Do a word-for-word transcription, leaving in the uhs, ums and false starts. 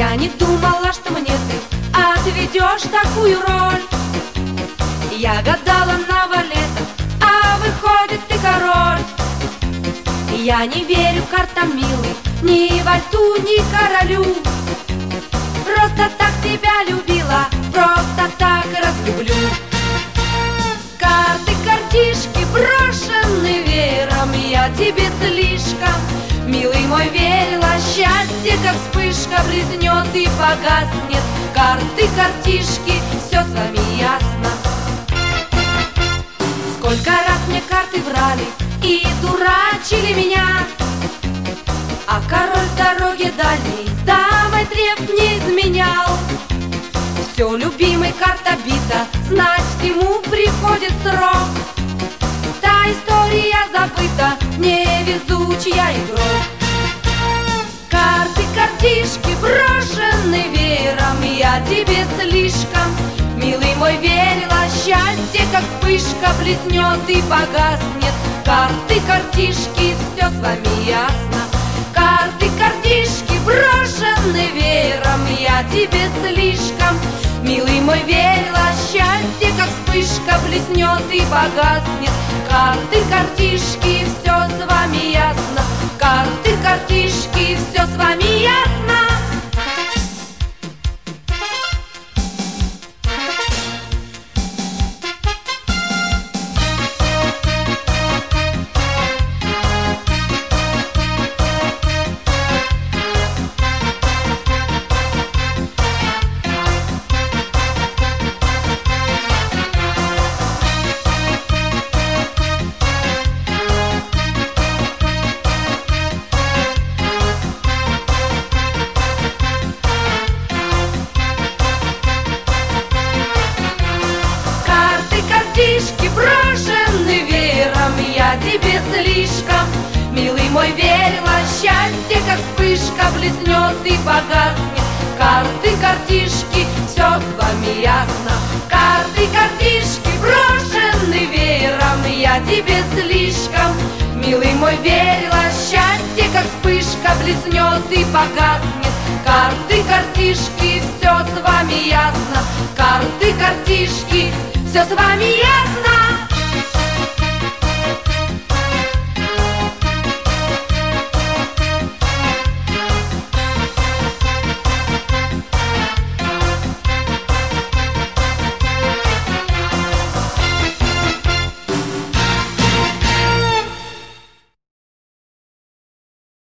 Я не думала, что мне ты отведешь такую роль. Я гадала на валетах, а выходит ты король. Я не верю картам, милый, ни вальту, ни королю. Просто так тебя любила, просто так разлюблю. Карты, картишки брошены веером, я тебе слишком, милый мой, верила. Счастье, как вспышка, блеснет и погаснет. Карты, картишки, все с вами ясно. Сколько раз мне карты врали и дурачили меня, а король в дороге дальней с дамой треп не изменял. Все, любимый, карта бита, знать всему приходит срок. Та история забыта, невезучая игрок. Карты, картишки брошены веером, я тебе слишком, милый мой, верила. Счастье, как вспышка, блеснет и погаснет. Карты, картишки, все с вами ясно. Карты, картишки брошены веером, я тебе слишком, милый мой, верила. Счастье, как вспышка, блеснет и погаснет. Карты, картишки, все с вами ясно. Карты, картишки, все с вами ясно. Брошены веером, я тебе слишком, милый мой, верила. Счастье, как вспышка, блеснет и погаснет. Карты, картишки, все с вами ясно. Карты, картишки брошены веером, я тебе слишком, милый мой, верила. Счастье, как вспышка, блеснет и погаснет. Карты, картишки, все с вами ясно. Карты, картишки, все с вами ясно.